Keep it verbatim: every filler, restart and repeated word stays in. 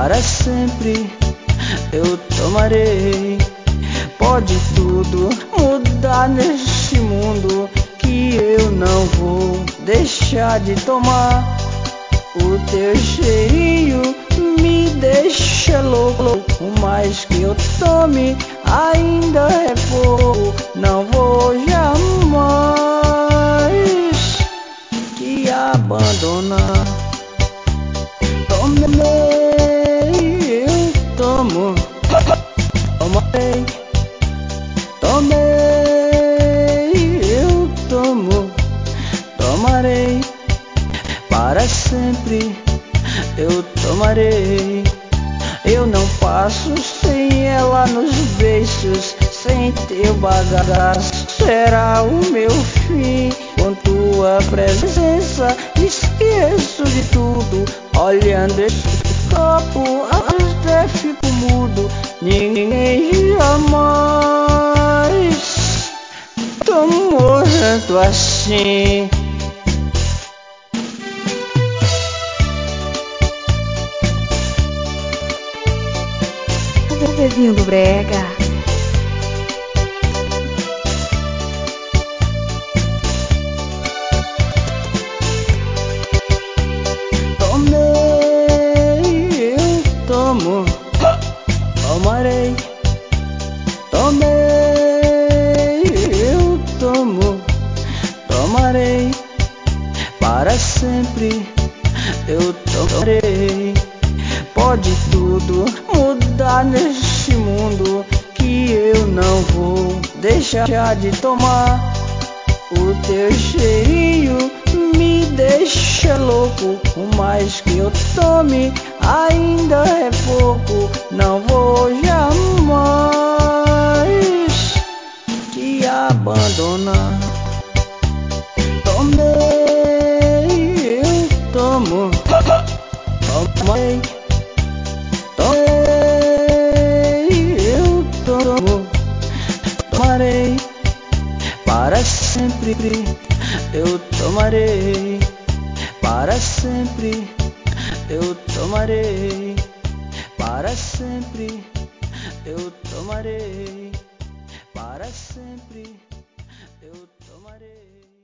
para sempre eu tomarei. Pode tudo mudar neste mundo, que eu não vou deixar de tomar. O teu cheirinho me deixa louco, o mais que eu tome ainda é pouco. Não vou jamais te abandonar. Tomei, eu tomo, tomarei, tomei, eu tomo, tomarei, para sempre eu tomarei. Eu não passo sem ela nos beijos, sem teu bagaço será o meu fim. Com tua presença esqueço de tudo, olhando esse copo até fico mudo. Ninguém jamais tomou tanto assim. O vizinho do brega. Tomei, eu tomo, tomarei, tomei, eu tomo, tomarei, para sempre eu tomarei. Pode tudo mudar neste mundo, que eu não vou deixar de tomar. O teu cheirinho me deixa louco, o mais que eu tome ainda é pouco. Não vou jamais te abandonar. Tomei, eu tomo, tomei, tomei, eu tomo, tomarei, para sempre eu tomarei. Para sempre eu tomarei. Para sempre eu tomarei. Para sempre eu tomarei.